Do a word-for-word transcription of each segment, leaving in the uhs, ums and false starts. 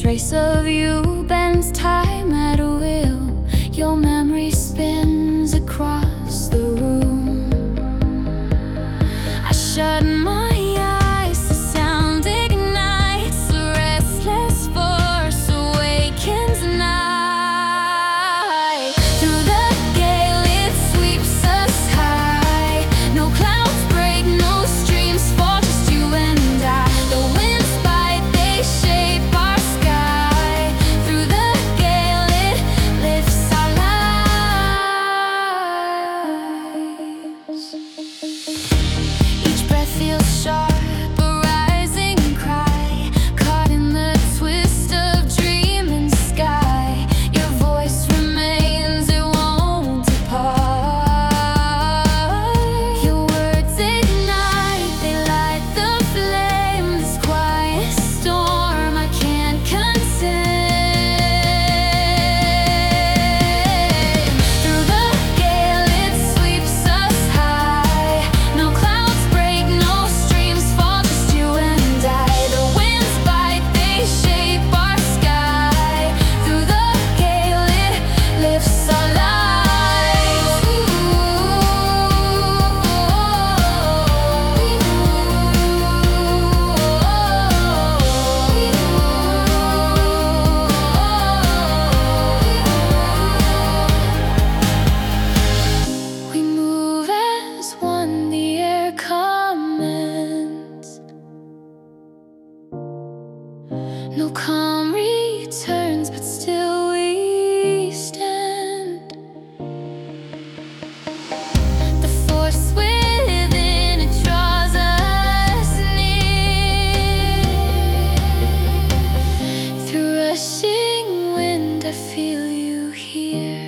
trace of you bends time at a wheel. Your memory spins across the room. I shut my eyes, the sound ignites, the restless force awakens the night. Through the gale it sweeps us high. No clouds break, no streams fall, just you and I. The winds bite, they shape our sky. Through the gale it lifts our lives. Each breath feels sharp, a rising cry, caught in the twist of dream and sky. Your voice remains, it won't depart. Your words ignite, they light the flame. This quiet storm I can't contain. Through the gale it sweeps us high. No clouds break, no streams fall, just you and I. The winds bite, they shape our sky. Through the gale it lifts our lives. We move as one, the air commands. No calm returns, but still we stand. The force within, it draws us near. Through rushing wind, I feel you here.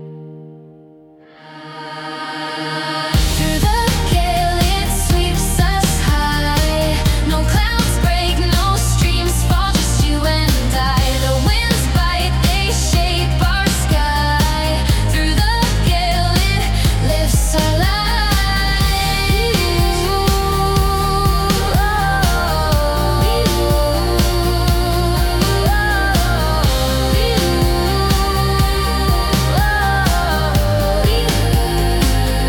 Through the gale it sweeps us high. No clouds break, no streams fall, just you and I. The winds bite, they shape our sky. Through the gale it lifts our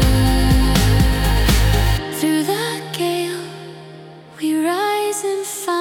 lives. Through the gale we rise and find